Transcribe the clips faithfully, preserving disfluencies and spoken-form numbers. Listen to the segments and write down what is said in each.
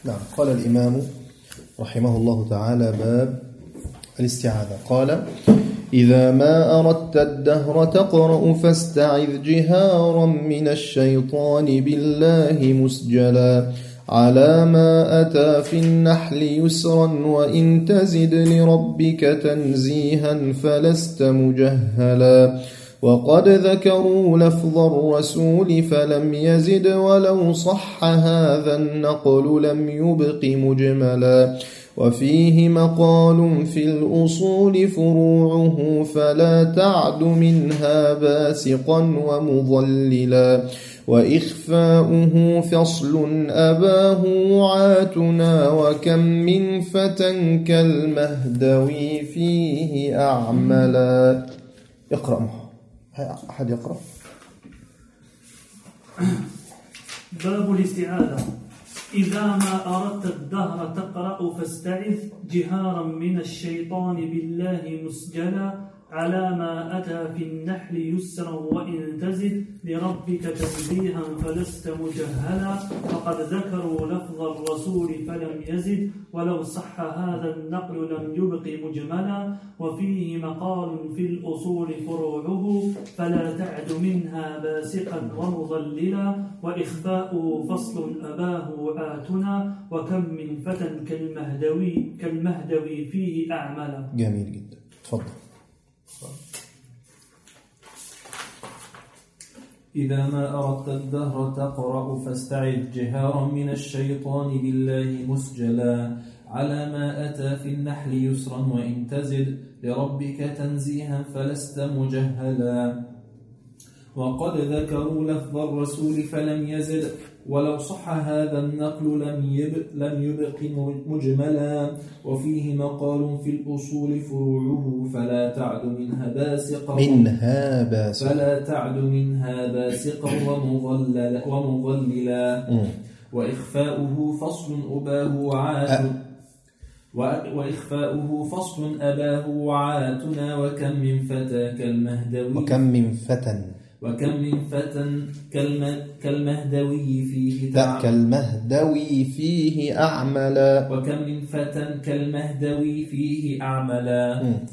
نعم. قال الإمام رحمه الله تعالى باب الاستعاذة. قال: إذا ما أردت الدهر تقرأ فاستعذ جهارا من الشيطان بالله مسجلا على ما أتى في النحل يسرا وإن تزد لربك تنزيها فلست مجهلا وقد ذكروا لفظ الرسول فلم يزد ولو صح هذا النقل لم يبق مجملا وفيه مقال في الأصول فروعه فلا تعد منها باسقا ومضللا وإخفاؤه فصل أباه وعاتنا وكم من فتى كالمهدوي فيه أعملا. اقرأ محمد. أحد يقرأ. باب الاستعاذة. إذا ما أردت الدهر تقرأ فاستعذ جهارا من الشيطان بالله مسجلا على ما أتى في النحل يسرا وإن تزد لربك تنزيها فلست مجهلا وقد ذكروا لفظ الرسول فلم يزد ولو صح هذا النقل لم يبق مجملا وفيه مقال في الأصول فروعه فلا تعد منها باسقا ومضللا وإخفاؤه فصل أباه وعاتنا وكم من فتى كالمهدوي كالمهدوي فيه أعملا. جميل جدا. تفضل. إذا ما أردت الدهر تقرأ فاستعذ جهارا من الشيطان بالله مسجلا على ما أتى في النحل يسرا وإن تزد لربك تنزيها فلست مجهلا وقد ذكروا لفظ الرسول فلم يزد ولو صح هذا النقل لم يبق, لم يبق مجملا وفيه مقال في الأصول فروعه فلا تعد منها باسقا منها باسقا فلا تعد منها باسقا ومضللا, ومضللا وإخفاؤه فصل أباه وعات وإخفاؤه فصل أباه وعاتنا وكم من فتى كالمهدوي وكم من فتى وكم من فتى كالمهدوي فيه لا كالمهدوي فيه أعملا وكم من فتى كالمهدوي فيه أعملا. م.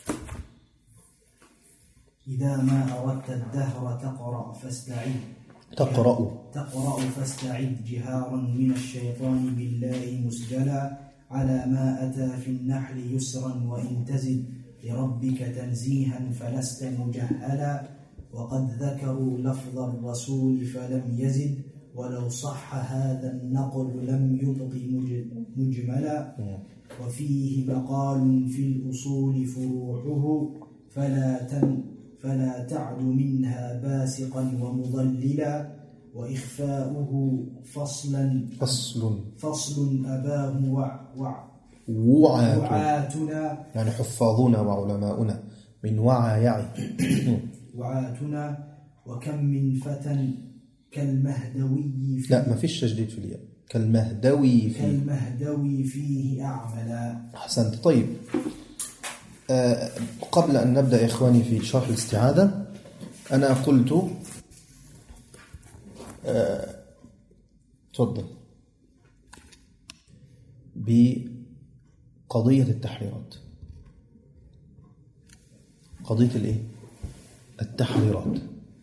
إذا ما أردت الدهر تقرأ فاستعذ تقرأ تقرأ فاستعذ جهارا من الشيطان بالله مسجلا على ما أتى في النحل يسرا وإن تزد لربك تنزيها فلست مجهلا وقد ذكروا لفظ الرسول فلم يزد ولو صح هذا النقل لم يبق مجملا وفيه مقال في الأصول فروعه فلا تن فلا تعد منها باسقا ومضللا وإخفاؤه فصلا فصل فصل أباه وع وع وعاتنا يعني حفاظنا وعلماؤنا من وعى يعي وعاتنا وكم من فتى كالمهدوي فيه لا ما فيش تشديد في الياء كالمهدوي فيه كالمهدوي فيه أعملا. أحسنت. طيب آه قبل أن نبدأ إخواني في شرح الاستعاذة أنا قلت آه تفضل بقضية التحريرات قضية الإيه؟ التحريرات.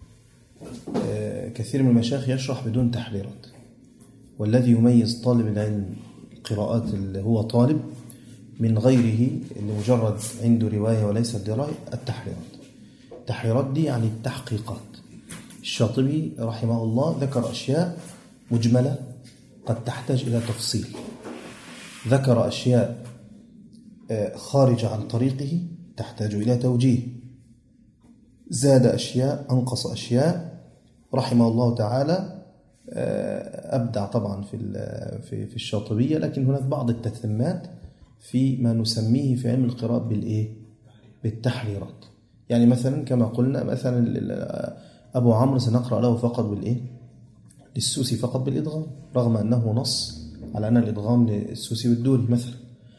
آه كثير من المشايخ يشرح بدون تحريرات والذي يميز طالب العلم القراءات اللي هو طالب من غيره اللي مجرد عنده رواية وليس دراية التحريرات. التحريرات دي يعني التحقيقات. الشاطبي رحمه الله ذكر أشياء مجملة قد تحتاج إلى تفصيل ذكر أشياء آه خارجة عن طريقه تحتاج إلى توجيه زاد أشياء أنقص أشياء رحمه الله تعالى. أبدع طبعا في في الشاطبية لكن هناك بعض التتمات في ما نسميه في علم القراءة بالإيه بالتحريرات. يعني مثلا كما قلنا مثلا أبو عمرو سنقرأ له فقط بالإيه للسوسي فقط بالإدغام رغم أنه نص على أن الإدغام للسوسي والدوري مثلا.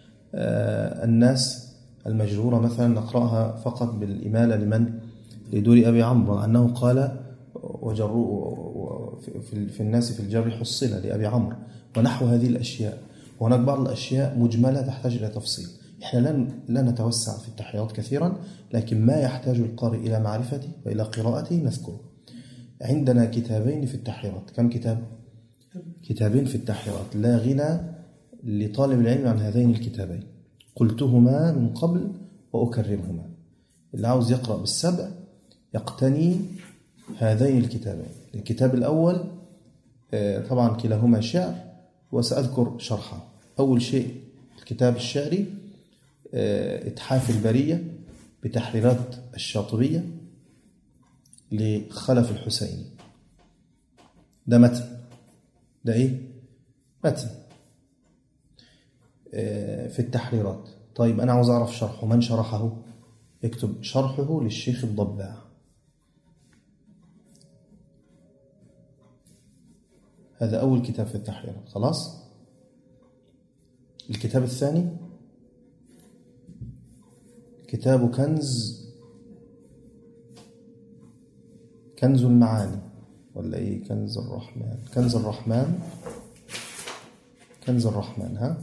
الناس المجرورة مثلا نقرأها فقط بالإمالة لمن لدوري أبي عمرو أنه قال وجروا في, في الناس في الجر حصل لأبي عمرو ونحو هذه الأشياء. وهناك بعض الأشياء مجملة تحتاج إلى تفصيل. إحنا لن لا نتوسع في التحريرات كثيرا، لكن ما يحتاج القارئ إلى معرفته وإلى قراءته نذكره. عندنا كتابين في التحريرات. كم كتاب؟ كتابين في التحريرات لا غنى لطالب العلم عن هذين الكتابين، قلتهما من قبل وأكرمهما. اللي عاوز يقرأ بالسبع يقتني هذين الكتابين. الكتاب الأول طبعا كلاهما شعر وسأذكر شرحه. أول شيء الكتاب الشعري إتحاف البرية بتحريرات الشاطبية لخلف الحسيني. ده متن، ده إيه؟ متن في التحريرات. طيب أنا عاوز أعرف شرحه، من شرحه؟ اكتب شرحه للشيخ الضباع. هذا أول كتاب في التحريرات. خلاص. الكتاب الثاني كتاب كنز كنز المعاني ولا إيه؟ كنز الرحمن كنز الرحمن كنز الرحمن ها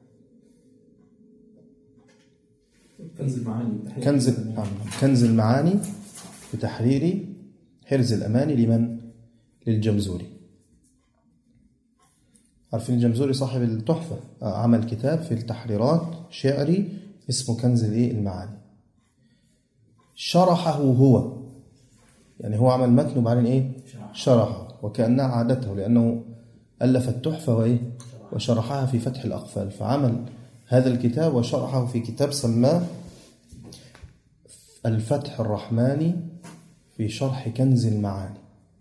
كنز المعاني كنز كنز المعاني بتحرير حرز الأماني لمن؟ للجمزوري. عارفين الجمزوري صاحب التحفة، عمل كتاب في التحريرات شعري اسمه كنز المعاني. شرحه هو، يعني هو عمل متن وبعدين ايه؟ شرحه، وكأنها عادته لأنه ألف التحفة وإيه؟ وشرحها في فتح الأقفال. فعمل هذا الكتاب وشرحه في كتاب سماه الفتح الرحماني في شرح كنز المعاني.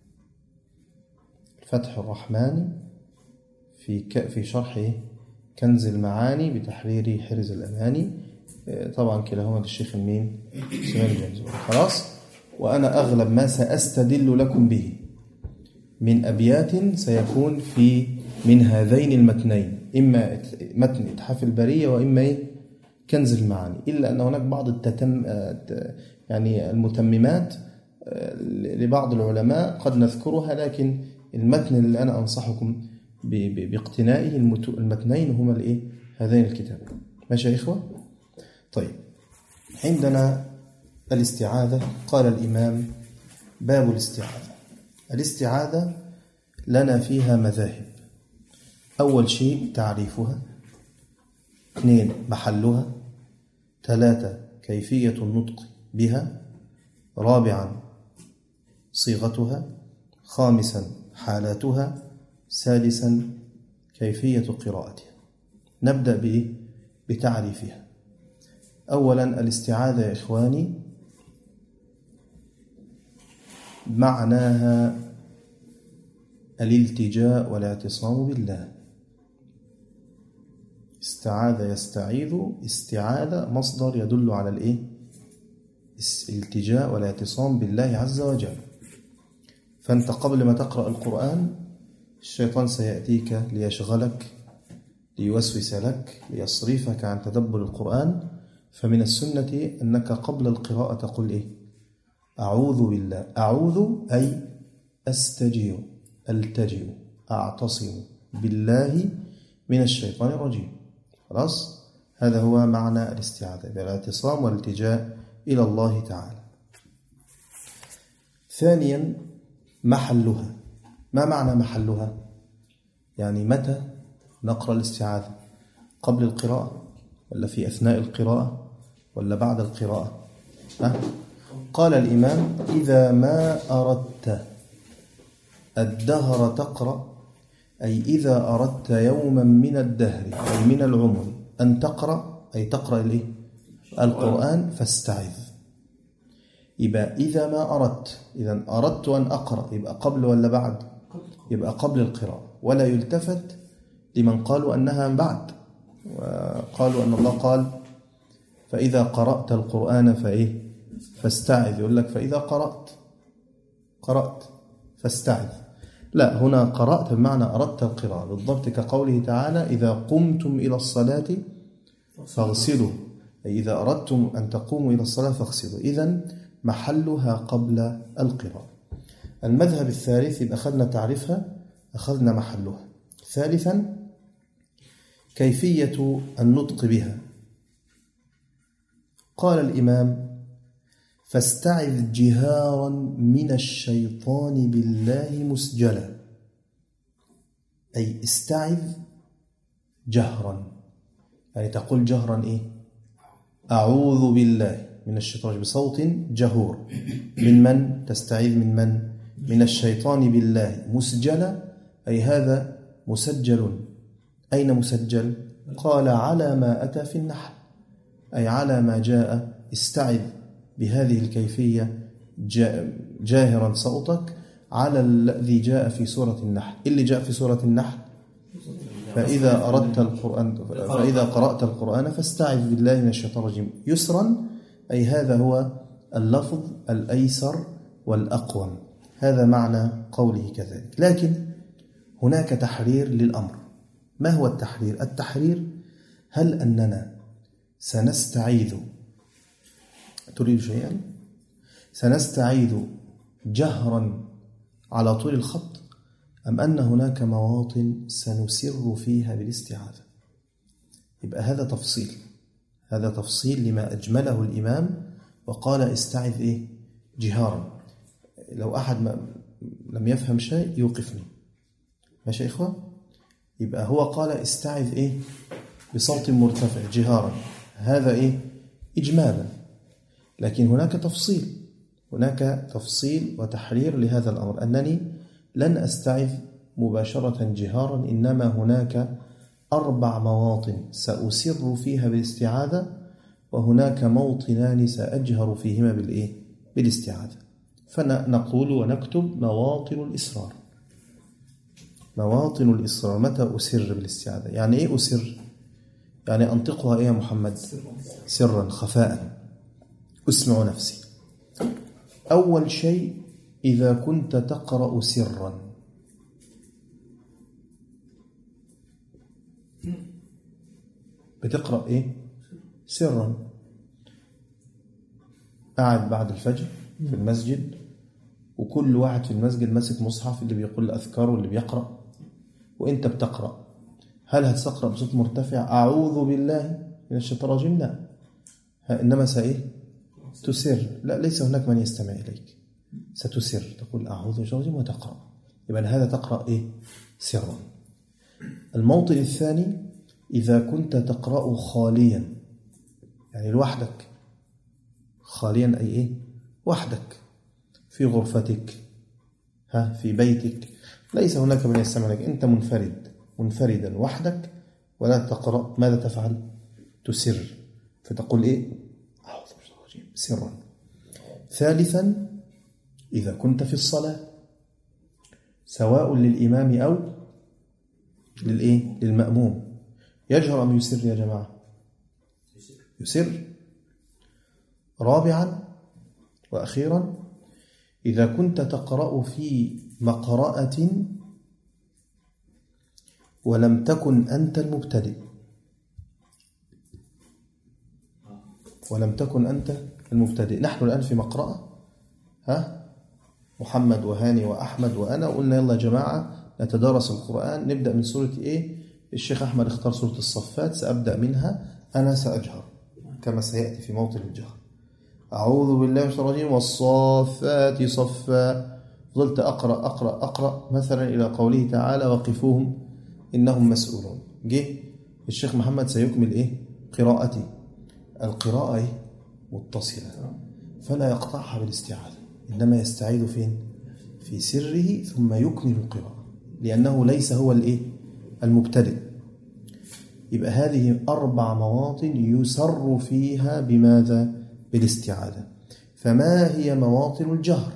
الفتح الرحماني في في شرح كنز المعاني بتحرير حرز الأماني. طبعا كلاهما للشيخ المين؟ سليمان الجمزوري. خلاص. وأنا أغلب ما سأستدل لكم به من أبيات سيكون في من هذين المتنين، إما متن إتحاف البرية وإما إيه؟ كنز المعاني، إلا أن هناك بعض التتم يعني المتممات لبعض العلماء قد نذكرها، لكن المتن اللي أنا أنصحكم باقتنائه المتنين هما الإيه؟ هذين الكتابين. ماشي يا إخوة؟ طيب، عندنا الاستعاذة. قال الإمام: باب الاستعاذة. الاستعاذة لنا فيها مذاهب. أول شيء تعريفها، اثنين محلها، ثلاثة كيفية النطق بها، رابعا صيغتها، خامسا حالاتها، سادسا كيفية قراءتها. نبدأ بإيه؟ بتعريفها. أولا الاستعاذة يا إخواني معناها الالتجاء والاعتصام بالله. استعاذ يستعيذ، استعاذة مصدر يدل على الإيه؟ الالتجاء والاعتصام بالله عز وجل. فأنت قبل ما تقرأ القرآن الشيطان سيأتيك ليشغلك، ليوسوس لك، ليصرفك عن تدبر القرآن. فمن السنة أنك قبل القراءة تقول إيه؟ أعوذ بالله. أعوذ أي أستجير، ألتجئ، أعتصم بالله من الشيطان الرجيم. خلاص؟ هذا هو معنى الاستعاذة، بالاعتصام والالتجاء إلى الله تعالى. ثانيا محلها. ما معنى محلها؟ يعني متى نقرأ الاستعاذة؟ قبل القراءة ولا في أثناء القراءة ولا بعد القراءة؟ أه؟ قال الإمام: إذا ما أردت الدهر تقرأ، أي إذا أردت يوما من الدهر أي من العمر أن تقرأ، أي تقرأ الإيه؟ القرآن، فاستعذ. يبقى إذا ما أردت، إذا أردت أن أقرأ، يبقى قبل ولا بعد؟ يبقى قبل القراءة. ولا يلتفت لمن قالوا أنها بعد، وقالوا أن الله قال: فإذا قرأت القرآن فإيه؟ فاستعذ. يقول لك فإذا قرأت قرأت فاستعذ. لا، هنا قرأت بمعنى أردت القراءة بالضبط، كقوله تعالى: إذا قمتم إلى الصلاة فاغسلوا، أي إذا أردتم أن تقوموا إلى الصلاة فاغسلوا. إذن محلها قبل القراءة. المذهب الثالث إذا أخذنا تعريفها أخذنا محلها. ثالثا كيفية النطق بها. قال الإمام فاستعذ جهارا من الشيطان بالله مسجلا، أي استعذ جهرا، يعني تقول جهرا إيه؟ أعوذ بالله من الشيطان بصوت جهور. من من؟ تستعيذ من من؟ من الشيطان بالله مسجلا، أي هذا مسجل. أين مسجل؟ قال على ما أتى في النحل، أي على ما جاء. استعذ بهذه الكيفية جاهرا صوتك على الذي جاء في سورة النحل. اللي جاء في سورة النحل فإذا أردت القرآن فإذا قرأت القرآن فاستعذ بالله من الشيطان الرجيم يسرا، أي هذا هو اللفظ الأيسر والأقوم. هذا معنى قوله كذلك. لكن هناك تحرير للأمر. ما هو التحرير؟ التحرير هل أننا سنستعيذ، تريد شيئا، سنستعيذ جهرا على طول الخط، أم أن هناك مواطن سنسر فيها بالاستعاذة؟ يبقى هذا تفصيل، هذا تفصيل لما أجمله الإمام وقال استعذ إيه؟ جهارا. لو أحد ما لم يفهم شيء يوقفني، ماشي إخوة؟ يبقى هو قال استعذ إيه؟ بصوت مرتفع جهارا، هذا إيه؟ إجمالا. لكن هناك تفصيل، هناك تفصيل وتحرير لهذا الأمر، أنني لن أستعذ مباشرة جهارا، إنما هناك أربع مواطن سأسر فيها بالاستعاذة، وهناك موطنان سأجهر فيهما بالإيه؟ بالاستعاذة. فنقول ونكتب مواطن الإسرار. مواطن الإسرار، متى أسر بالاستعاذة؟ يعني إيه أسر؟ يعني أنطقها إيه يا محمد؟ سرا خفاء، أسمع نفسي. أول شيء إذا كنت تقرأ سرا، بتقرأ إيه؟ سرا. قاعد بعد الفجر في المسجد، وكل واحد في المسجد ماسك مصحف، اللي بيقول الأذكار واللي بيقرأ، وإنت بتقرأ. هل هتقرأ بصوت مرتفع أعوذ بالله من الشيطان الرجيم؟ لا، إنما سإيه؟ تسر. لا، ليس هناك من يستمع إليك، ستسر، تقول أعوذ بالله من الشيطان الرجيم وتقرأ. يبقى هذا تقرأ إيه؟ سرا. الموطن الثاني إذا كنت تقرأ خاليا، يعني لوحدك. خاليا أي إيه؟ وحدك في غرفتك، ها، في بيتك، ليس هناك من يستمع لك، أنت منفرد، منفردا وحدك، ولا تقرأ. ماذا تفعل؟ تسر، فتقول إيه؟ أعوذ بالله سرا. ثالثا إذا كنت في الصلاة، سواء للإمام أو للإيه؟ للمأموم، يجهر أم يسر يا جماعة؟ يسر. رابعا وأخيرا إذا كنت تقرأ في مقرأة ولم تكن أنت المبتدئ، ولم تكن أنت المبتدئ. نحن الآن في مقرأة، ها، محمد وهاني وأحمد وأنا، وقلنا يلا يا جماعة نتدارس القرآن، نبدأ من سورة إيه؟ الشيخ أحمد اختار سورة الصفات، سأبدأ منها، أنا سأجهر كما سيأتي في موطن الجهر. أعوذ بالله من الشيطان الرجيم والصافات صفا. ظلت أقرأ أقرأ أقرأ مثلا إلى قوله تعالى وقفوهم إنهم مسؤولون. جه الشيخ محمد سيكمل إيه؟ قراءتي. القراءة إيه؟ متصلة، فلا يقطعها بالاستعاذة، إنما يستعيذ فين؟ في سره، ثم يكمل القراءة، لأنه ليس هو الإيه؟ المبتدئ. يبقى هذه أربع مواطن يسر فيها بماذا؟ بالاستعاذة. فما هي مواطن الجهر؟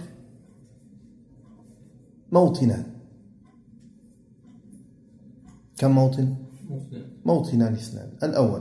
موطنان. كم موطن؟ موطنان اثنان. الأول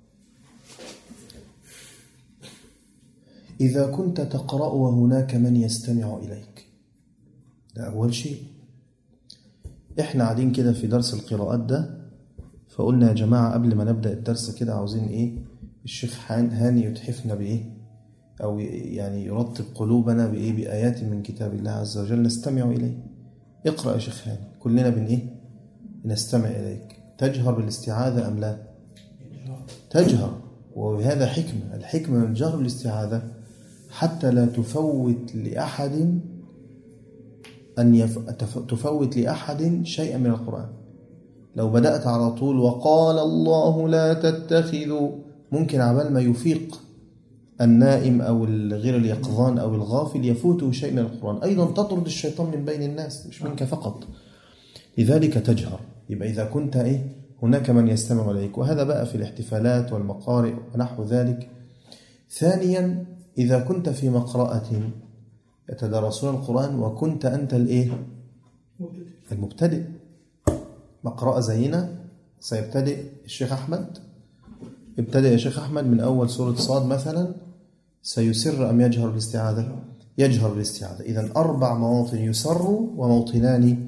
إذا كنت تقرأ وهناك من يستمع إليك، ده أول شيء. إحنا قاعدين كده في درس القراءات ده، فقلنا يا جماعة قبل ما نبدأ الدرس كده عاوزين إيه؟ الشيخ هاني يتحفنا بإيه؟ أو يعني يرطب قلوبنا بإيه؟ بآيات من كتاب الله عز وجل نستمع إليه. اقرأ يا شيخ هاني، كلنا بن إيه؟ نستمع إليك. تجهر بالاستعاذة أم لا؟ تجهر، وهذا حكمة. الحكمة من الجهر بالاستعاذة حتى لا تفوت لأحد أن يف... تفوت لأحد شيئا من القرآن. لو بدأت على طول وقال الله لا تتخذوا، ممكن عبال ما يفيق النائم أو غير اليقظان أو الغافل يفوته شيء من القرآن. أيضا تطرد الشيطان من بين الناس، مش منك فقط. لذلك تجهر. يبقى إذا كنت إيه هناك من يستمع إليك، وهذا بقى في الاحتفالات والمقارئ ونحو ذلك. ثانيا إذا كنت في مقرأة يتدرسون القرآن وكنت أنت الإيه؟ المبتدئ. مقرأة زينا سيبتدئ الشيخ أحمد، ابتدئ يا شيخ أحمد من أول سورة صاد مثلا، سيسر أم يجهر بالاستعاذة؟ يجهر بالاستعاذة. إذن أربع مواطن يسر وموطنان،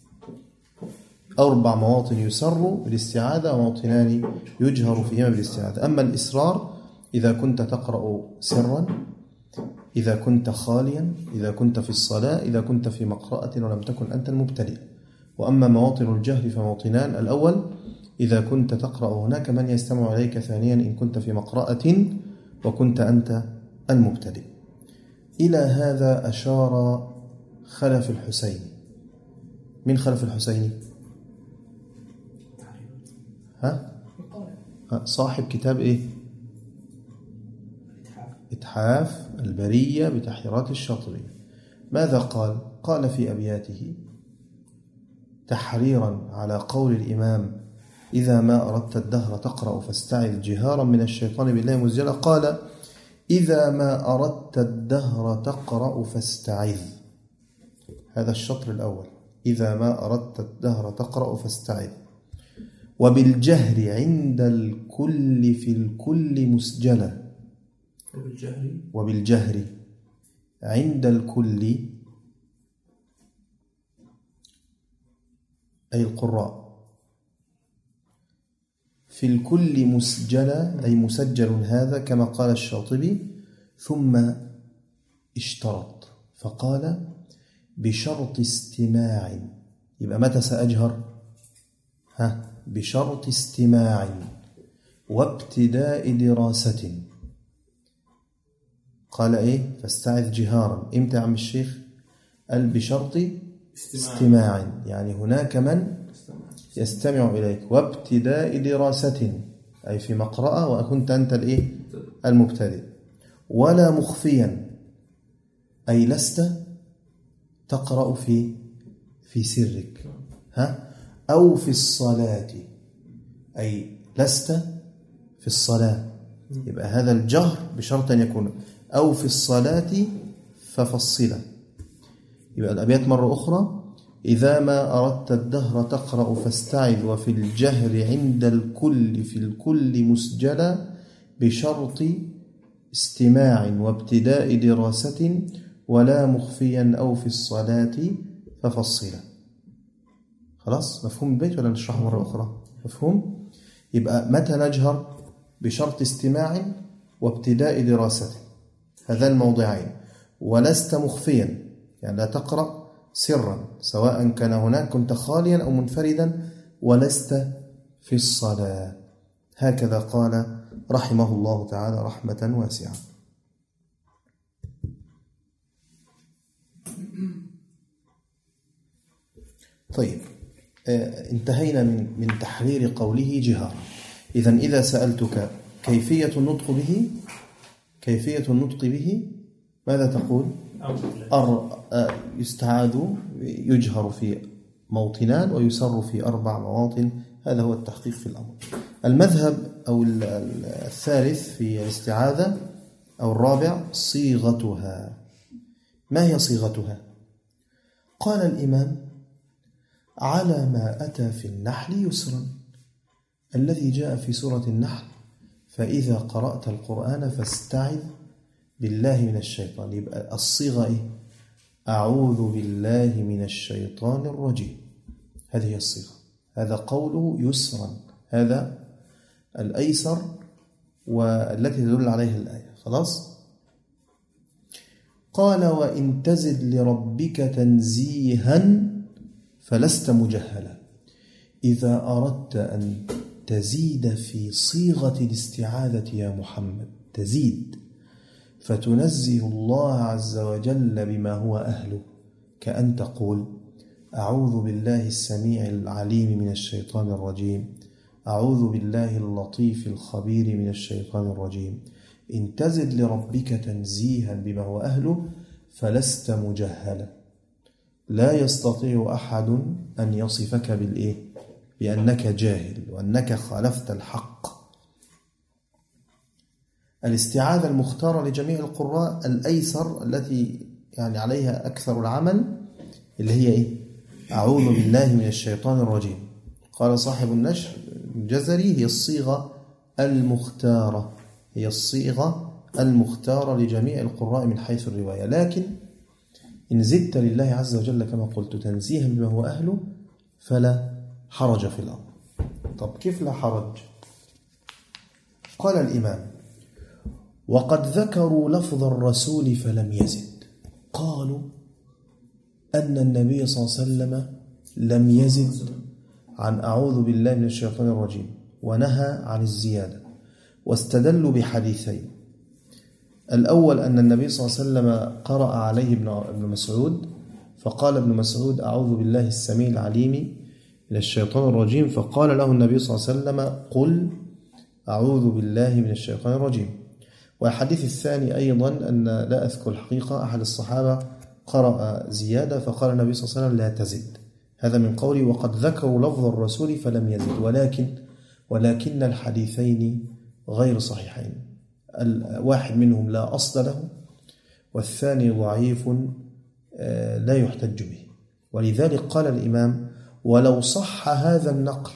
أربع مواطن يسر بالاستعاذة وموطنان يجهر فيهما بالاستعاذة. أما الإسرار إذا كنت تقرأ سرا، إذا كنت خاليا، إذا كنت في الصلاة، إذا كنت في مقرأة ولم تكن أنت المبتدئ. وأما مواطن الجهر فموطنان: الأول إذا كنت تقرأ هناك من يستمع إليك، ثانيا إن كنت في مقرأة وكنت أنت المبتدئ. إلى هذا أشار خلف الحسين. من خلف الحسين؟ ها؟ صاحب كتاب إيه؟ إتحاف البرية بتحريرات الشاطبية. ماذا قال؟ قال في أبياته تحريرا على قول الإمام: إذا ما أردت الدهر تقرأ فاستعذ جهارا من الشيطان بالله مسجلا. قال: إذا ما أردت الدهر تقرأ فاستعذ. هذا الشطر الأول: إذا ما أردت الدهر تقرأ فاستعذ. وبالجهر عند الكل في الكل مسجلا. وبالجهر وبالجهر عند الكل أي القراء، في الكل مسجلا أي مسجل. هذا كما قال الشاطبي. ثم اشترط فقال: بشرط استماع. يبقى متى سأجهر؟ ها بشرط استماع وابتداء دراسة. قال إيه؟ فاستعذ جهارا. إمتى يا عم الشيخ؟ قال بشرط استماع. استماع، يعني هناك من يستمع إليك. وابتداء دراسة أي في مقرأة وكنت أنت الإيه؟ المبتدئ. ولا مخفيا أي لست تقرأ في في سرك، ها؟ أو في الصلاة أي لست في الصلاة. يبقى هذا الجهر بشرط أن يكون أو في الصلاة ففصلا. يبقى الأبيات مرة أخرى: إذا ما أردت الدهر تقرأ فاستعذ، وفي الجهر عند الكل في الكل مسجلا، بشرط استماع وابتداء دراسة، ولا مخفيا أو في الصلاة ففصلا. خلاص مفهوم البيت ولا نشرحه مرة أخرى؟ مفهوم؟ يبقى متى نجهر؟ بشرط استماع وابتداء دراسة، هذا الموضعين. ولست مخفيا يعني لا تقرأ سرا، سواء كان هناك كنت خاليا أو منفردا. ولست في الصلاة. هكذا قال رحمه الله تعالى رحمة واسعة. طيب، انتهينا من من تحرير قوله جهارا. إذن إذا سألتك كيفية النطق به، كيفية النطق به ماذا تقول؟ أر... يستعاذ يجهر في موطنان ويسر في أربع مواطن. هذا هو التحقيق في الأمر. المذهب أو الثالث في الاستعاذة أو الرابع صيغتها. ما هي صيغتها؟ قال الإمام: على ما أتى في النحل يسرا، الذي جاء في سورة النحل: فإذا قرأت القرآن فاستعذ بالله من الشيطان. يبقى الصيغة إيه؟ أعوذ بالله من الشيطان الرجيم. هذه هي الصيغة. هذا قوله يسرا، هذا الأيسر والتي تدل عليها الآية. خلاص؟ قال وإن تزد لربك تنزيها فلست مجهلا. إذا أردت أن تزيد في صيغة الاستعاذة يا محمد، تزيد فتنزه الله عز وجل بما هو أهله، كأن تقول أعوذ بالله السميع العليم من الشيطان الرجيم، أعوذ بالله اللطيف الخبير من الشيطان الرجيم. إن تزد لربك تنزيها بما هو أهله فلست مجهلا. لا يستطيع أحد أن يصفك بالإيه؟ بأنك جاهل وأنك خالفت الحق. الاستعاذة المختارة لجميع القراء الأيسر التي يعني عليها أكثر العمل اللي هي إيه؟ أعوذ بالله من الشيطان الرجيم. قال صاحب النشر الجزري هي الصيغة المختارة، هي الصيغة المختارة لجميع القراء من حيث الرواية. لكن إن زدت لله عز وجل كما قلت تنزيها بما هو أهله فلا حرج في الأمر. طب كيف لا حرج؟ قال الإمام وقد ذكروا لفظ الرسول فلم يزد. قالوا أن النبي صلى الله عليه وسلم لم يزد عن أعوذ بالله من الشيطان الرجيم ونهى عن الزيادة، واستدلوا بحديثين. الأول أن النبي صلى الله عليه وسلم قرأ عليه ابن مسعود فقال ابن مسعود أعوذ بالله السميع العليم من الشيطان الرجيم، فقال له النبي صلى الله عليه وسلم قل أعوذ بالله من الشيطان الرجيم. والحديث الثاني أيضا أن لا أذكر الحقيقة أحد الصحابة قرأ زيادة فقال النبي صلى الله عليه وسلم لا تزد. هذا من قولي وقد ذكروا لفظ الرسول فلم يزد، ولكن ولكن الحديثين غير صحيحين. الواحد منهم لا أصل له والثاني ضعيف لا يحتج به. ولذلك قال الإمام ولو صح هذا النقل،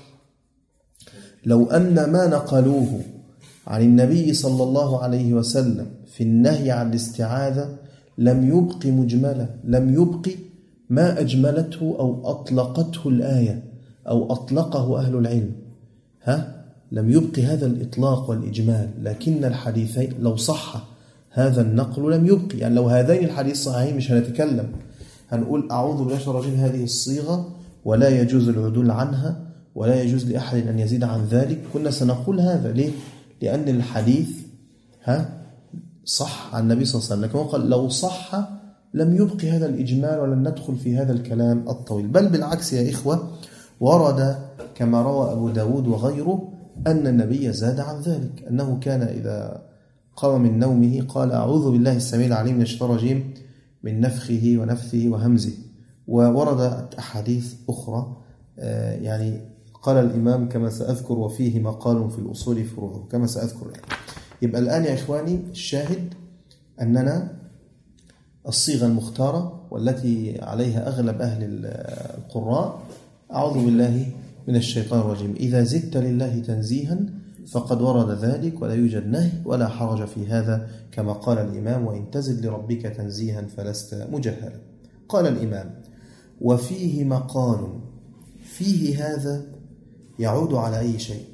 لو أن ما نقلوه عن النبي صلى الله عليه وسلم في النهي عن الاستعاذة لم يبق مجملة، لم يبق ما أجملته أو أطلقته الآية أو أطلقه أهل العلم، ها لم يبق هذا الإطلاق والإجمال. لكن الحديثين لو صح هذا النقل لم يبق، يعني لو هذين الحديث صحيحين مش هنتكلم، هنقول أعوذ بالله من الشيطان الرجيم هذه الصيغة ولا يجوز العدول عنها ولا يجوز لأحد أن يزيد عن ذلك، كنا سنقول هذا. ليه؟ لأن الحديث ها صح عن النبي صلى الله عليه وسلم، لكن قال لو صح لم يبق هذا الإجمال ولن ندخل في هذا الكلام الطويل. بل بالعكس يا إخوة، ورد كما روى أبو داود وغيره أن النبي زاد عن ذلك، أنه كان إذا قام من نومه قال أعوذ بالله السميع العليم من الشيطان الرجيم من نفخه ونفثه وهمزه. ووردت أحاديث أخرى يعني قال الإمام كما سأذكر وفيه مقال في الأصول فروعه كما سأذكر يعني. يبقى الآن يا إخواني الشاهد أننا الصيغة المختارة والتي عليها أغلب أهل القراء أعوذ بالله من الشيطان الرجيم. إذا زدت لله تنزيها فقد ورد ذلك ولا يوجد نهي ولا حرج في هذا كما قال الإمام وإن تزد لربك تنزيها فلست مجهلا. قال الإمام وفيه مقال، فيه هذا يعود على أي شيء؟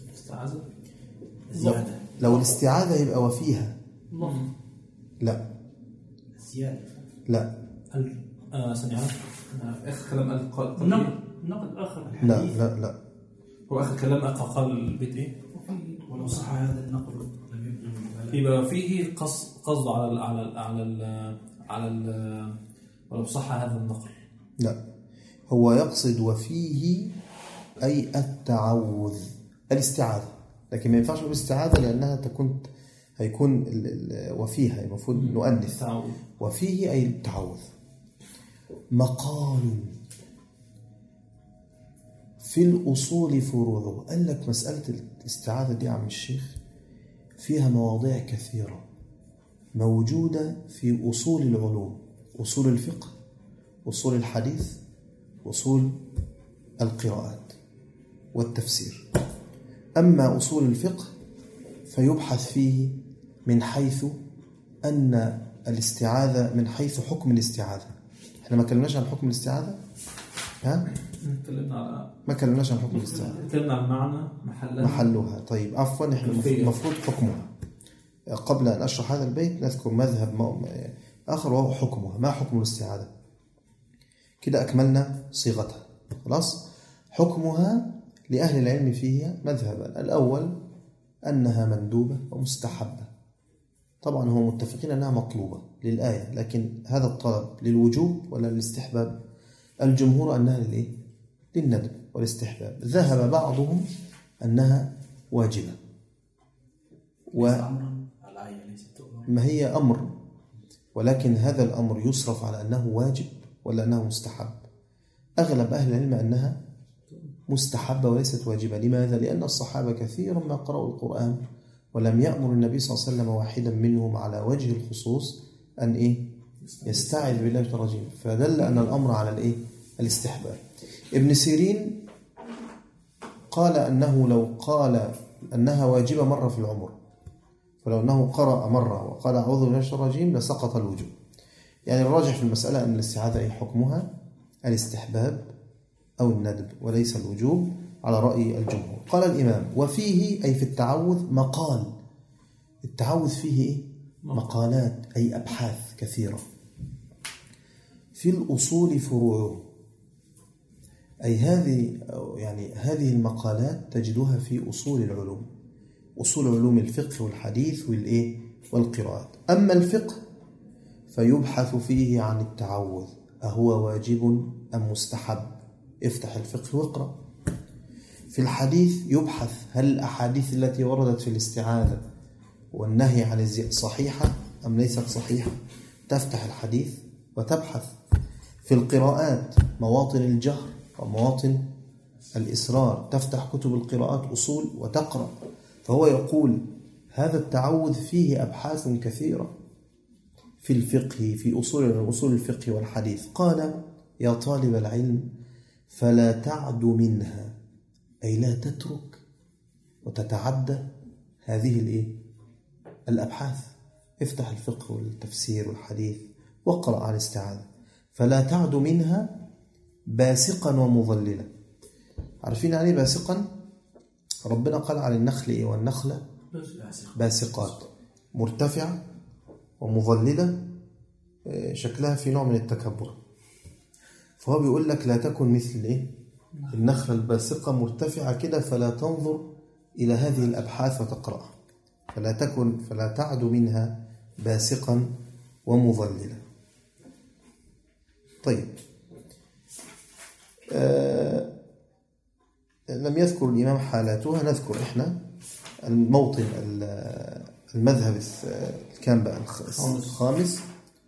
زيادة. لو الاستعاذة يبقى وفيها لا زيادة لا آه سمعت آخر كلام قال نقل نقل آخر لا لا لا هو آخر كلام قال البيت إيه؟ ولو صح هذا النقل لم يبقى يبقى فيه قصد قصد على ال على ال على ال على ال ولو صح هذا النقل لا، هو يقصد وفيه أي التعوذ الاستعاذة، لكن ما ينفعش بالاستعاذة لأنها تكون هيكون وفيها المفروض نؤنث، وفيه أي التعوذ. مقال في الأصول فروعه، قال لك مسألة الاستعاذة دي عم الشيخ فيها مواضيع كثيرة موجودة في أصول العلوم، أصول الفقه، أصول الحديث، أصول القراءات والتفسير. أما أصول الفقه فيبحث فيه من حيث أن الاستعاذة من حيث حكم الاستعاذة. احنا ما كلمناش عن حكم الاستعاذة، ها؟ على ما كلمناش عن حكم الاستعاذة، تكلمنا عن معنى محلها محلها. طيب عفوا، احنا المفروض حكمها. قبل أن أشرح هذا البيت نذكر مذهب آخر وهو حكمها. ما حكم الاستعاذة؟ كده أكملنا صيغتها خلاص. حكمها لأهل العلم فيها مذهبا. الأول أنها مندوبة ومستحبة، طبعا هم متفقين أنها مطلوبة للآية، لكن هذا الطلب للوجوب ولا للاستحباب؟ الجمهور أنها للإيه؟ للندب والاستحباب. ذهب بعضهم أنها واجبة، وما هي أمر، ولكن هذا الأمر يصرف على أنه واجب ولا أنه مستحب. أغلب أهل العلم أنها مستحبة وليست واجبة. لماذا؟ لأن الصحابة كثيرا ما قرأوا القرآن ولم يأمر النبي صلى الله عليه وسلم واحدا منهم على وجه الخصوص أن إيه؟ يستعذ بالله من الرجيم، فدل أن الأمر على الإيه؟ الاستحباب. ابن سيرين قال أنه لو قال أنها واجبة مرة في العمر، فلو أنه قرأ مرة وقال أعوذ بالله من الرجيم لسقط الوجوب. يعني الراجح في المسألة أن الاستعاذة أي حكمها الاستحباب أو الندب وليس الوجوب على رأي الجمهور. قال الإمام وفيه أي في التعوذ مقال. التعوذ فيه مقالات أي أبحاث كثيرة. في الأصول فروعه، أي هذه يعني هذه المقالات تجدها في أصول العلوم، أصول علوم الفقه والحديث والإيه والقراءات. أما الفقه فيبحث فيه عن التعوذ أهو واجب أم مستحب، افتح الفقه واقرأ. في الحديث يبحث هل الأحاديث التي وردت في الاستعاذة والنهي عن الزيادة صحيحة أم ليست صحيحة، تفتح الحديث وتبحث. في القراءات مواطن الجهر ومواطن الإسرار، تفتح كتب القراءات أصول وتقرأ. فهو يقول هذا التعوذ فيه أبحاث كثيرة في الفقه، في أصول أصول الفقه والحديث. قال يا طالب العلم فلا تعد منها، أي لا تترك وتتعدى هذه الإيه؟ الأبحاث. افتح الفقه والتفسير والحديث واقرأ عن الاستعاذة. فلا تعد منها باسقا ومظللا. عارفين يعني باسقا؟ ربنا قال عن النخل إيه؟ والنخلة باسقات، مرتفعة ومظللة، شكلها في نوع من التكبر. فهو بيقول لك لا تكن مثل إيه؟ النخلة الباسقة مرتفعة كده، فلا تنظر إلى هذه الأبحاث وتقرأها. فلا تكن فلا تعد منها باسقا ومظللا. طيب آه لم يذكر الإمام حالاتها، نذكر إحنا الموطن المذهب كان بقى الخامس.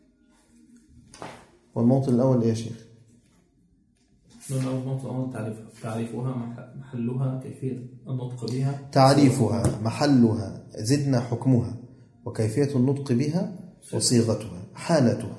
والموطن الأول إيه يا شيخ؟ تعريفها محلها كيفية النطق بها. تعريفها محلها زدنا حكمها وكيفية النطق بها وصيغتها. حالتها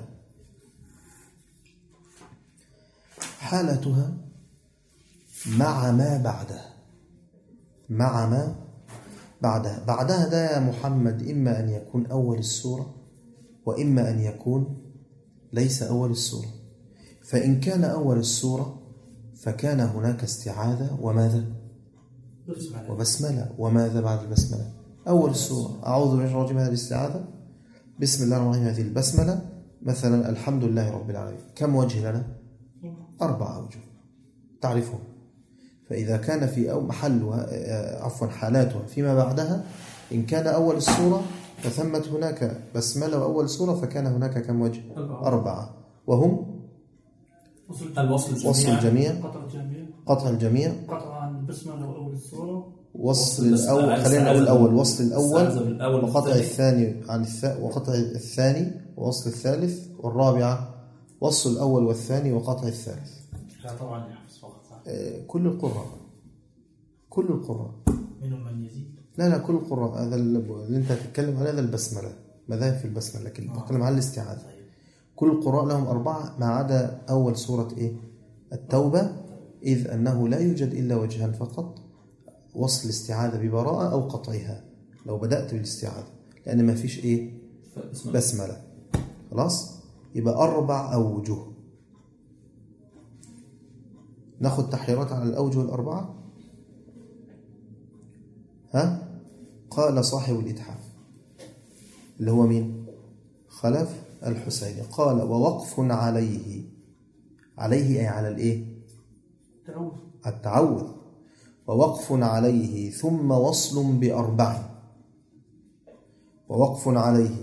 حالتها مع ما بعدها، مع ما بعدها. بعدها ده يا محمد إما أن يكون أول السورة وإما أن يكون ليس أول السورة. فإن كان أول السورة فكان هناك استعاذة وماذا؟ وبسملة. وماذا بعد البسملة؟ أول السورة أعوذ بالله من الرجيم، هذه الاستعاذة، بسم الله الرحمن الرحيم، هذه البسملة. مثلا الحمد لله رب العالمين، كم وجه لنا؟ أربع أوجه تعرفون. فإذا كان في أو محلها عفوا حالاتها فيما بعدها، إن كان أول السورة فثمت هناك بسملة وأول سورة، فكان هناك كم وجه؟ أربعة، وهم الوصل وصل الجميع، قطع الجميع، قطع الجميع، قطع عن البسملة وأول السورة، وصل الأول، خلينا نقول الأول، وصل الأول وقطع الثاني عن الثاني وقطع الثاني ووصل الثالث، والرابعة وصل الأول والثاني وقطع الثالث. طبعا يحفظ فقط صح؟ كل القراء، كل القراء منهم من يزيد. لا لا كل القراء. هذا اللي انت هتتكلم عليه هذا البسملة، مذاهب في البسملة، لكن تتكلم عن الاستعاذة. كل القراء لهم أربعة ما عدا أول سورة إيه؟ التوبة، إذ أنه لا يوجد إلا وجهان فقط، وصل الاستعاذة ببراءة أو قطعها لو بدأت بالاستعاذة، لأن ما فيش إيه؟ بسملة. خلاص؟ يبقى أربع أوجه. ناخد تحريرات على الأوجه الأربعة. ها؟ قال صاحب الإتحاف اللي هو مين؟ خلف الحسيني. قال ووقف عليه، عليه أي على الإيه؟ تعوذ. التعوذ. ووقف عليه ثم وصل بأربع، ووقف عليه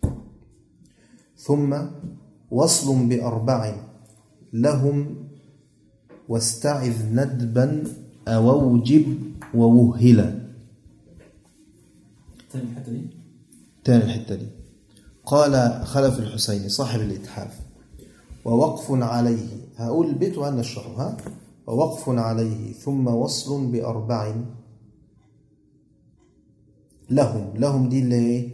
ثم وصل بأربع لهم واستعذ ندبا أووجب ووهلا. تاني الحتة دي تاني الحتة دي قال خلف الحسيني صاحب الإتحاف ووقف عليه، هقول البيت وأنا أشرحه. ها ووقف عليه ثم وصل بأربع لهم، لهم دي اللي ايه؟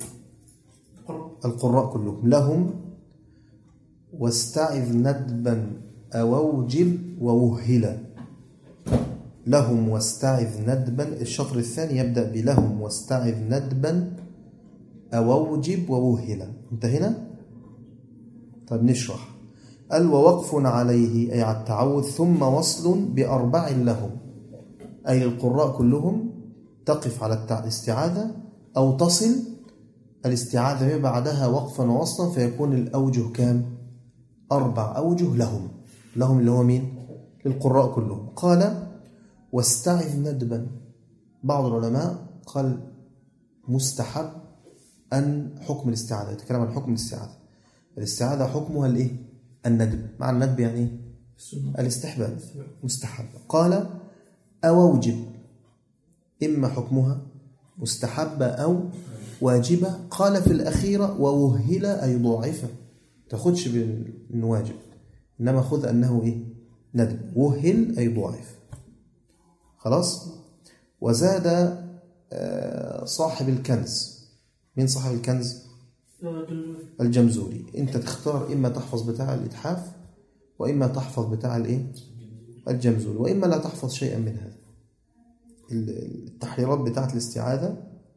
القراء كلهم. لهم واستعذ ندبا أووجب ووهلا. لهم واستعذ ندبا، الشطر الثاني يبدأ بلهم واستعذ ندبا أووجب ووهلا. انتهينا؟ طيب نشرح. قال ووقف عليه أي على التعوذ ثم وصل بأربع لهم، أي القراء كلهم تقف على الاستعاذة أو تصل الاستعاذة بعدها وقفا ووصلا، فيكون الأوجه كام؟ أربع أوجه لهم. لهم اللي هو مين؟ للقراء كلهم. قال واستعذ ندبا، بعض العلماء قال مستحب أن حكم الاستعاذة، يتكلم عن حكم الاستعاذة. الاستعاذة حكمها الإيه؟ الندب. مع الندب يعني إيه؟ الاستحباب، مستحب. قال أووجب، إما حكمها مستحبة أو واجبة. قال في الأخيرة ووهلة أي ضعفة، تاخدش بالواجب إنما خذ أنه إيه؟ ندب. وهل أي ضعف. خلاص. وزاد صاحب الكنز. مين صاحب الكنز؟ الجمزوري. انت تختار اما تحفظ بتاع الاتحاف واما تحفظ بتاع الايه؟ الجمزوري، واما لا تحفظ شيئا من هذا. التحريرات بتاعه الاستعاذة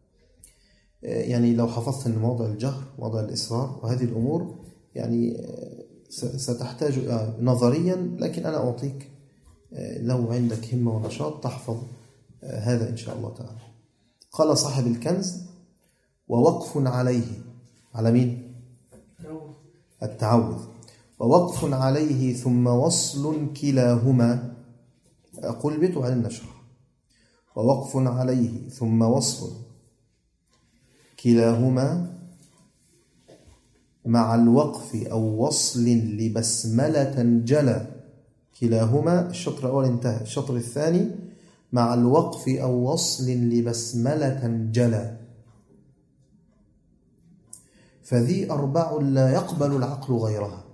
يعني لو حفظت ان موضع الجهر موضع الاصرار وهذه الامور يعني ستحتاج نظريا، لكن انا اعطيك لو عندك همة ونشاط تحفظ هذا ان شاء الله تعالى. قال صاحب الكنز ووقف عليه، على مين؟ التعوذ. ووقف عليه ثم وصل كلاهما، أقول بيت وعلى النشر. ووقف عليه ثم وصل كلاهما مع الوقف أو وصل لبسملة جلى. كلاهما الشطر الأول انتهى، الشطر الثاني مع الوقف أو وصل لبسملة جلى. فذي أربع لا يقبل العقل غيرها.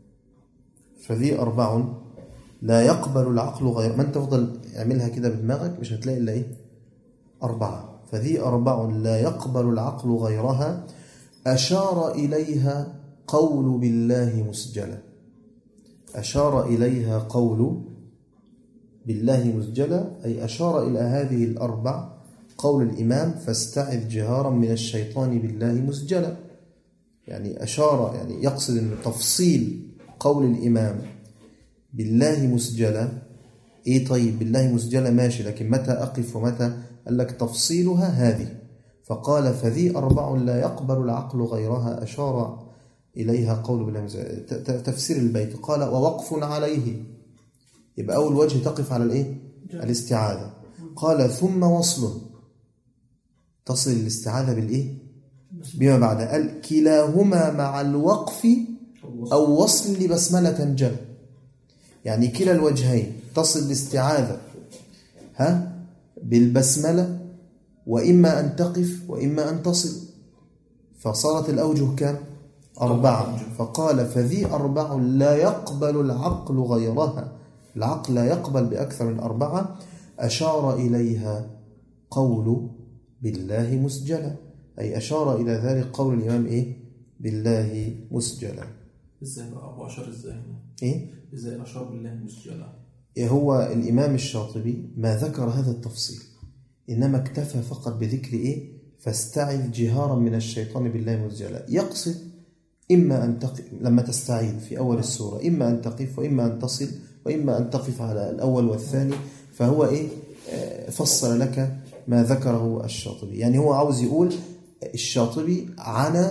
فذي أربع لا يقبل العقل غيرها. من تفضل اعملها كده بدماغك مش هتلاقي إلا إيه؟ أربعة. فذي أربع لا يقبل العقل غيرها أشار إليها قول بالله مسجلا. أشار إليها قول بالله مسجلا أي أشار إلى هذه الأربع قول الإمام فاستعذ جهارا من الشيطان بالله مسجلا. يعني أشار، يعني يقصد أن تفصيل قول الإمام بالله مسجلا. إيه طيب بالله مسجلا ماشي، لكن متى أقف ومتى؟ قال لك تفصيلها هذه. فقال فذي أربع لا يقبل العقل غيرها أشار إليها قول بالله مسجلا. تفسير البيت قال ووقف عليه، يبقى أول وجه تقف على الإيه؟ الاستعاذة. قال ثم وصل، تصل الاستعاذة بالإيه؟ بما بعد. قال كلاهما مع الوقف أو وصل لبسملة جل، يعني كلا الوجهين تصل الاستعاذة ها بالبسملة، وإما أن تقف وإما أن تصل، فصارت الأوجه كم؟ أربعة. فقال فذي أربع لا يقبل العقل غيرها، العقل لا يقبل بأكثر من أربعة. أشار إليها قول بالله مسجلا، أي أشار إلى ذلك قول الإمام إيه؟ بالله مسجلا. إزاي بقى أبو أشار إزاي؟ إيه؟ إزاي أشار بالله مسجلا؟ هو الإمام الشاطبي ما ذكر هذا التفصيل، إنما اكتفى فقط بذكر إيه؟ فاستعذ جهارا من الشيطان بالله مسجلا. يقصد إما أن تقف لما تستعيذ في أول السورة، إما أن تقف وإما أن تصل وإما أن تقف على الأول والثاني. فهو إيه؟ فصل لك ما ذكره الشاطبي. يعني هو عاوز يقول الشاطبي عنى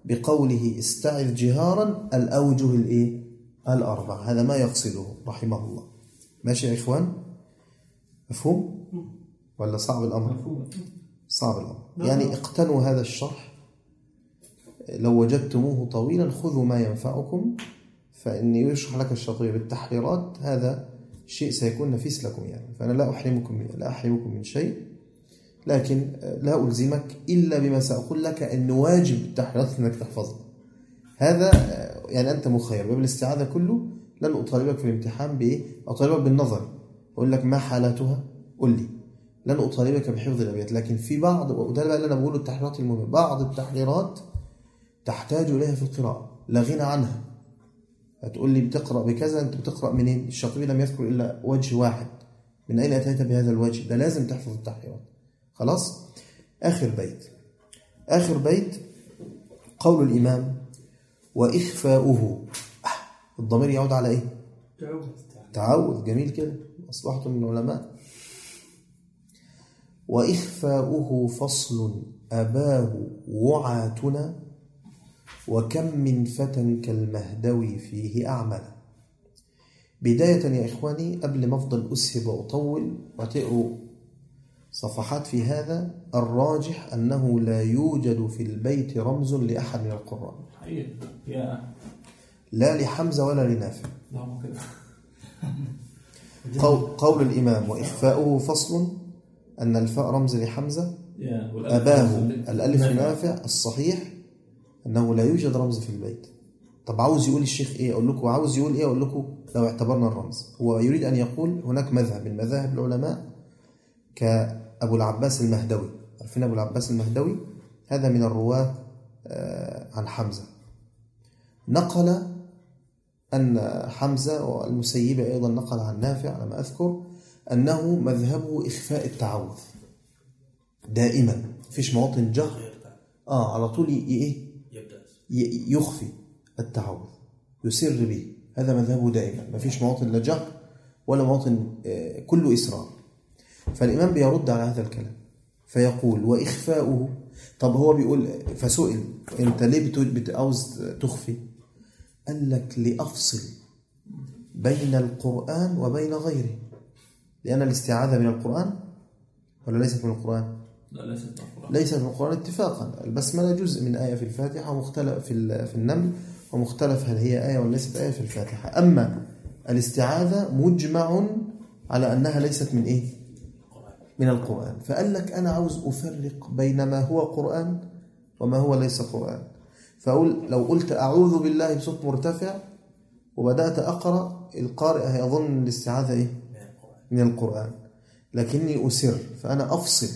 بقوله استعذ جهارا الأوجه الإيه؟ الأربع. هذا ما يقصده رحمه الله. ماشي يا إخوان؟ مفهوم؟ ولا صعب الأمر؟ صعب الأمر. يعني اقتنوا هذا الشرح، لو وجدتموه طويلا خذوا ما ينفعكم، فإني يشرح لك الشاطبي بالتحريرات هذا شيء سيكون نفيس لكم يعني. فأنا لا أحرمكم من لا أحرمكم من شيء، لكن لا ألزمك إلا بما سأقول لك أن واجب التحريرات أنك تحفظها. هذا يعني أنت مخير. باب الاستعاذة كله لن أطالبك في الامتحان بإيه؟ أطالبك بالنظر، أقول لك ما حالاتها قل لي، لن أطالبك بحفظ الأبيات. لكن في بعض، وده بقى اللي أنا بقوله التحريرات المهمة، بعض التحريرات تحتاج إليها في القراءة لا غنى عنها. هتقول لي بتقرأ بكذا، أنت بتقرأ منين؟ الشاطبي لم يذكر إلا وجه واحد، من أين أتيت بهذا الوجه؟ ده لازم تحفظ التحريرات. خلاص. آخر بيت آخر بيت قول الإمام وإخفاؤه. الضمير يعود على إيه؟ تعوذ. تعوذ. جميل كده، أصبحتم من العلماء. وإخفاؤه فصل أباه وعاتنا، وكم من فتى كالمهدوي فيه أعمل. بداية يا إخواني، قبل ما أفضل أسهب وأطول وتقروا صفحات في هذا، الراجح أنه لا يوجد في البيت رمز لأحد من القراء، لا لحمزة ولا لنافع. قول الإمام وإخفاؤه فصل، أن الفاء رمز لحمزة، أباه الألف نافع. الصحيح أنه لا يوجد رمز في البيت. طب عاوز يقول الشيخ إيه؟ أقول لكم عاوز يقول إيه؟ أقول لكم لو اعتبرنا الرمز، هو يريد أن يقول هناك مذهب من مذاهب العلماء كأبو العباس المهدوي. عارفين أبو العباس المهدوي؟ هذا من الرواة عن حمزة، نقل أن حمزة والمسيبة أيضا نقل عن نافع على ما أذكر أنه مذهبه إخفاء التعوذ دائما، فيش مواطن جهر، آه على طول إيه يخفي التعوذ، يسر به. هذا مذهبه دائما، ما فيش مواطن لا جهر ولا مواطن كله إسرار. فالإمام بيرد على هذا الكلام فيقول وإخفاؤه. طب هو بيقول، فسئل أنت ليه بتعوز تخفي؟ قال لك لأفصل بين القرآن وبين غيره، لأن الاستعاذة من القرآن ولا ليست من القرآن؟ لا ليست من القرآن. ليست من القرآن اتفاقا. البسملة جزء من آية في الفاتحة، ومختلف في في النمل، ومختلف هل هي آية ولا ليست آية في الفاتحة. أما الاستعاذة مجمع على أنها ليست من إيه؟ من القرآن. فقال لك أنا عاوز أفرق بين ما هو قرآن وما هو ليس قرآن. فأقول لو قلت أعوذ بالله بصوت مرتفع وبدأت أقرأ، القارئ هيظن الاستعاذة إيه؟ من القرآن، لكني أسر، فأنا أفصل.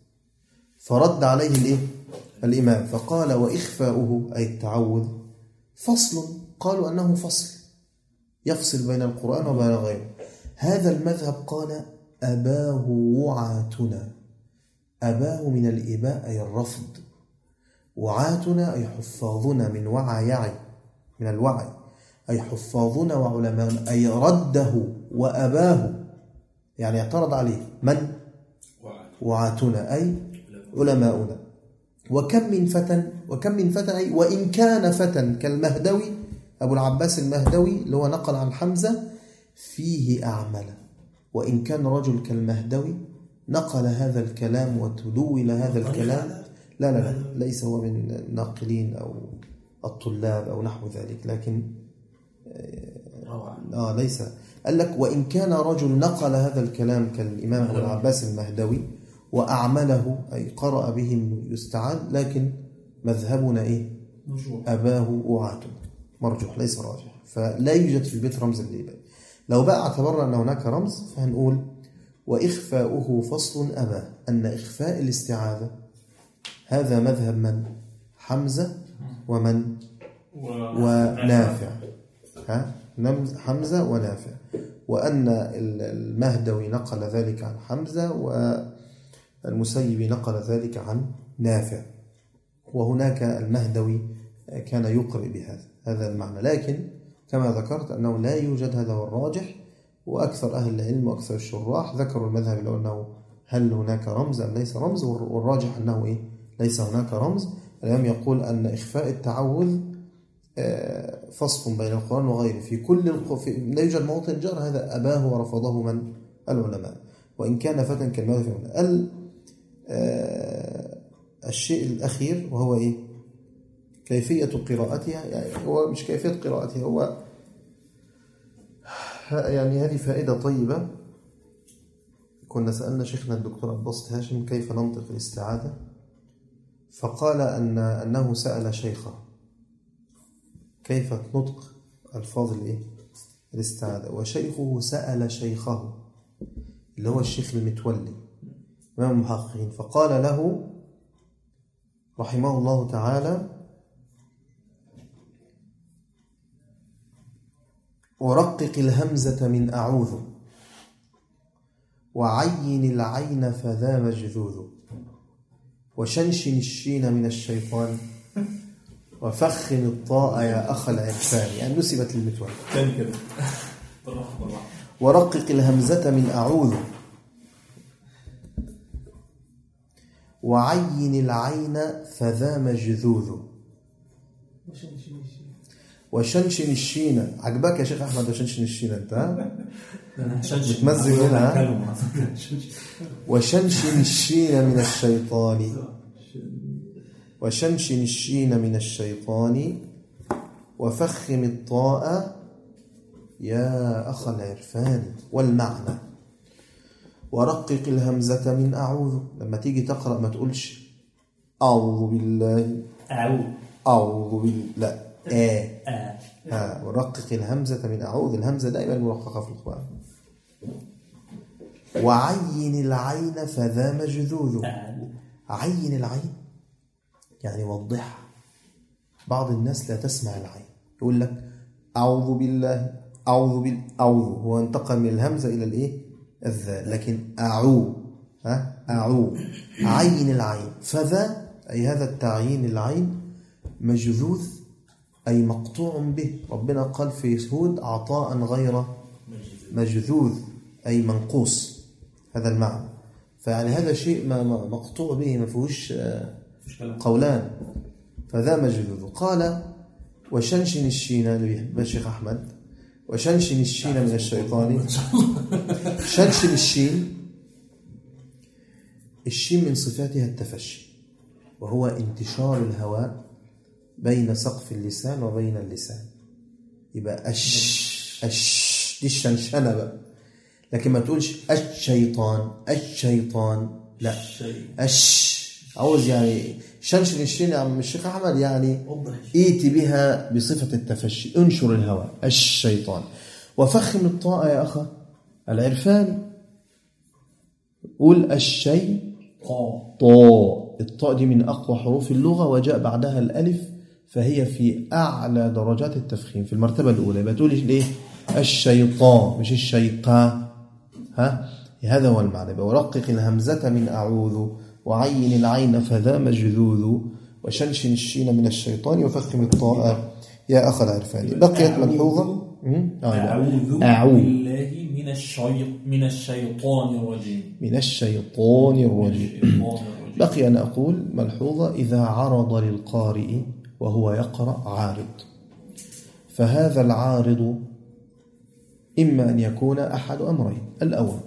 فرد عليه الإيه؟ الإمام فقال وإخفاؤه أي التعوذ فصل، قالوا أنه فصل يفصل بين القرآن وبين غيره. هذا المذهب قال أباه وعاتنا. أباه من الإباء أي الرفض، وعاتنا أي حفاظنا من وعى يعي، من الوعي، أي حفاظنا وعلماء، أي رده وأباه، يعني اعترض عليه من؟ وعاتنا أي علماؤنا. وكم من فتى، وكم من فتى أي وإن كان فتى كالمهدوي، أبو العباس المهدوي اللي هو نقل عن حمزة، فيه أعمل. وإن كان رجل كالمهدوي نقل هذا الكلام وتدول هذا الكلام، لا لا لا ليس هو من الناقلين أو الطلاب أو نحو ذلك، لكن آه ليس. قال لك وإن كان رجل نقل هذا الكلام كالإمام أبو العباس المهدوي وأعمله أي قرأ به يستعاد، لكن مذهبنا إيه؟ أباه وعاتنا، مرجوح ليس راجح. فلا يوجد في البيت رمز للإباء. لو بقى اعتبرنا أن هناك رمز فهنقول وإخفاؤه فصل أباه، أن إخفاء الاستعاذة هذا مذهب من؟ حمزة ومن؟ ونافع. ها؟ حمزة ونافع. وأن المهدوي نقل ذلك عن حمزة، والمسيب نقل ذلك عن نافع. وهناك المهدوي كان يقرئ بهذا هذا المعنى، لكن كما ذكرت أنه لا يوجد، هذا هو الراجح. وأكثر أهل العلم وأكثر الشراح ذكروا المذهب لو أنه هل هناك رمز أم ليس رمز، والراجح أنه إيه؟ ليس هناك رمز. الإمام يقول أن إخفاء التعوذ فصل بين القرآن وغيره في كل الق... في... لا يوجد موطن جار هذا أباه ورفضه من العلماء وإن كان فتى كلمات في ال... آه... الشيء الأخير وهو إيه؟ كيفية قراءتها. يعني هو مش كيفية قراءتها، هو يعني هذه فائدة طيبة. كنا سألنا شيخنا الدكتور عباس هاشم كيف ننطق الاستعاذة، فقال أن أنه سأل شيخه كيف نطق ألفاظ الإيه؟ الاستعاذة، وشيخه سأل شيخه اللي هو الشيخ المتولي إمام المحققين، فقال له رحمه الله تعالى: ورقق الهمزة من أعوذ وعين العين فذا مجذوذ وشنشن الشين من الشيطان وفخم الطاء يا أخ العرفان. يعني نسبت للمتولي. كان كده. ورقق الهمزة من أعوذ وعين العين فذا مجذوذ وشنشن الشين. عجبك يا شيخ أحمد وشنشن الشين أنت ها؟ بتمزج منها. وشنشن الشين من الشيطان وشنشن الشين من الشيطان وفخم الطاء يا أخ العرفان. والمعنى ورقق الهمزة من أعوذ. لما تيجي تقرأ ما تقولش أعوذ بالله أعوذ أعوذ بالله، لا آه آه ها. ورقق الهمزة من أعوذ، الهمزة دائما مرققة في القرآن. وعين العين فذا مجذوذ. عين العين يعني وضحها. بعض الناس لا تسمع العين، يقول لك أعوذ بالله أعوذ بال أعوذ، هو انتقل من الهمزة إلى الإيه الذال، لكن أعو ها أعو. عين العين فذا أي هذا التعيين العين مجذوذ أي مقطوع به. ربنا قال في هود عطاء غير مجذوذ أي منقوص، هذا المعنى. فيعني هذا شيء ما مقطوع به ما فيهوش قولان، فذا مجذوذ. قال وشنشن الشين الشيخ أحمد وشنشن الشين من الشيطان. شنشن الشين، الشين من صفاتها التفشي، وهو انتشار الهواء بين سقف اللسان وبين اللسان. يبقى أش أش دي الشنشنة بقى، لكن ما تقولش الشيطان الشيطان، لا أش. عاوز يعني شنشن الشين يا عم الشيخ أحمد يعني ايتي بها بصفة التفشي، انشر الهواء الشيطان. وفخم الطاء يا أخا العرفاني، قول الشيء طاء. الطاء دي من أقوى حروف اللغة وجاء بعدها الألف، فهي في أعلى درجات التفخيم في المرتبة الأولى. يبقى تقول ليه الشيطان مش الشيطان، ها هذا هو المعنى. ورقق الهمزة من أعوذ وعين العين فذا مجذوذ وشنشن الشين من الشيطان وفخم الطاء يا أخ العرفاني. بقيت ملحوظة أعوذ بالله من الشيط من الشيطان الرجيم من الشيطان الرجيم. بقي أن أقول ملحوظة: إذا عرض للقارئ وهو يقرأ عارض، فهذا العارض إما أن يكون أحد أمرين. الأول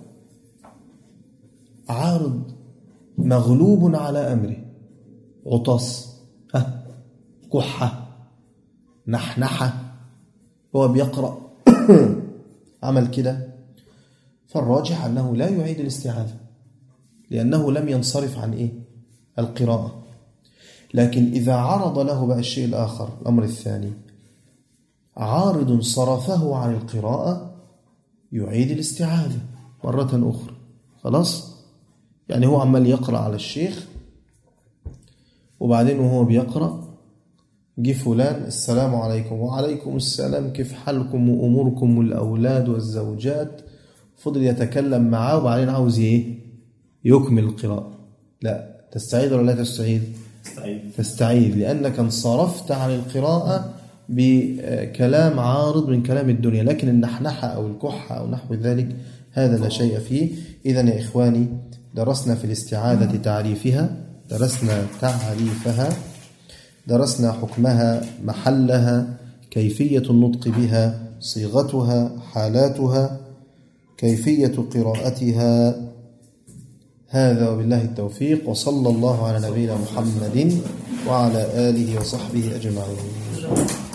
عارض مغلوب على أمره، عطس ها كحة نحنحة، هو بيقرأ عمل كده، فالراجح أنه لا يعيد الاستعاذة لأنه لم ينصرف عن إيه القراءة. لكن إذا عرض له بقى الشيء الآخر، الأمر الثاني عارض صرفه عن القراءة، يعيد الاستعاذة مرة أخرى. خلاص، يعني هو عمال يقرأ على الشيخ، وبعدين وهو بيقرأ جه فلان السلام عليكم وعليكم السلام كيف حالكم وأموركم والأولاد والزوجات، فضل يتكلم معاه وبعدين عاوز ايه يكمل القراءة. لا، تستعيد ولا لا تستعيد؟ تستعيد. تستعيد لأنك انصرفت عن القراءة بكلام عارض من كلام الدنيا. لكن النحنحة أو الكحة أو نحو ذلك هذا لا شيء فيه. إذن يا إخواني درسنا في الاستعاذة تعريفها، درسنا تعريفها، درسنا حكمها، محلها، كيفية النطق بها، صيغتها، حالاتها، كيفية قراءتها. هذا وبالله التوفيق، وصلى الله على نبينا محمد وعلى آله وصحبه أجمعين.